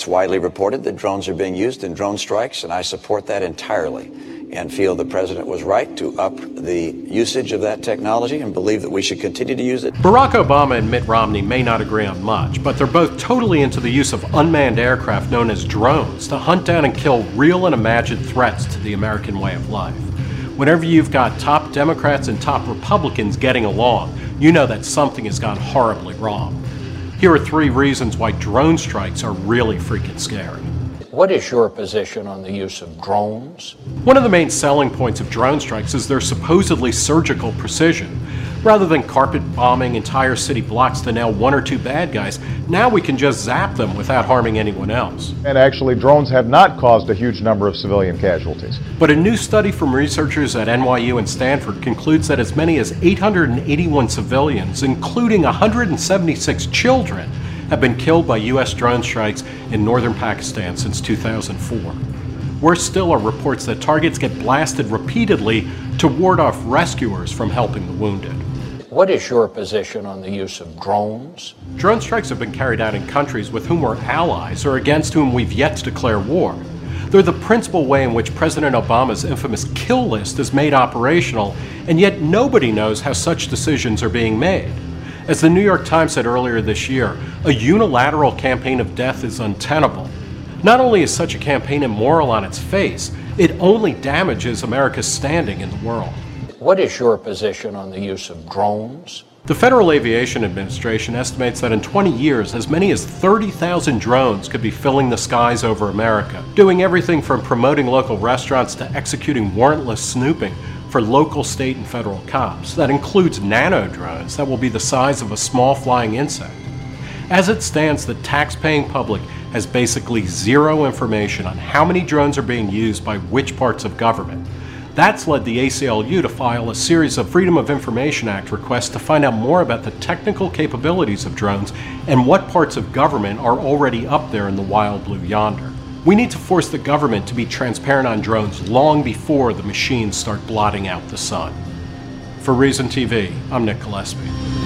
It's widely reported that drones are being used in drone strikes, and I support that entirely and feel the president was right to up the usage of that technology and believe that we should continue to use it. Barack Obama and Mitt Romney may not agree on much, but they're both totally into the use of unmanned aircraft known as drones to hunt down and kill real and imagined threats to the American way of life. Whenever you've got top Democrats and top Republicans getting along, you know that something has gone horribly wrong. Here are 3 reasons why drone strikes are really freaking scary. What is your position on the use of drones? One of the main selling points of drone strikes is their supposedly surgical precision. Rather than carpet bombing entire city blocks to nail 1 or 2 bad guys, now we can just zap them without harming anyone else. And actually, drones have not caused a huge number of civilian casualties. But a new study from researchers at NYU and Stanford concludes that as many as 881 civilians, including 176 children, have been killed by U.S. drone strikes in northern Pakistan since 2004. Worse still are reports that targets get blasted repeatedly to ward off rescuers from helping the wounded. What is your position on the use of drones? Drone strikes have been carried out in countries with whom we're allies or against whom we've yet to declare war. They're the principal way in which President Obama's infamous kill list is made operational, and yet nobody knows how such decisions are being made. As the New York Times said earlier this year, a unilateral campaign of death is untenable. Not only is such a campaign immoral on its face, it only damages America's standing in the world. What is your position on the use of drones? The Federal Aviation Administration estimates that in 20 years, as many as 30,000 drones could be filling the skies over America, doing everything from promoting local restaurants to executing warrantless snooping for local, state, and federal cops. That includes nano drones that will be the size of a small flying insect. As it stands, the tax-paying public has basically zero information on how many drones are being used by which parts of government. That's led the ACLU to file a series of Freedom of Information Act requests to find out more about the technical capabilities of drones and what parts of government are already up there in the wild blue yonder. We need to force the government to be transparent on drones long before the machines start blotting out the sun. For Reason TV, I'm Nick Gillespie.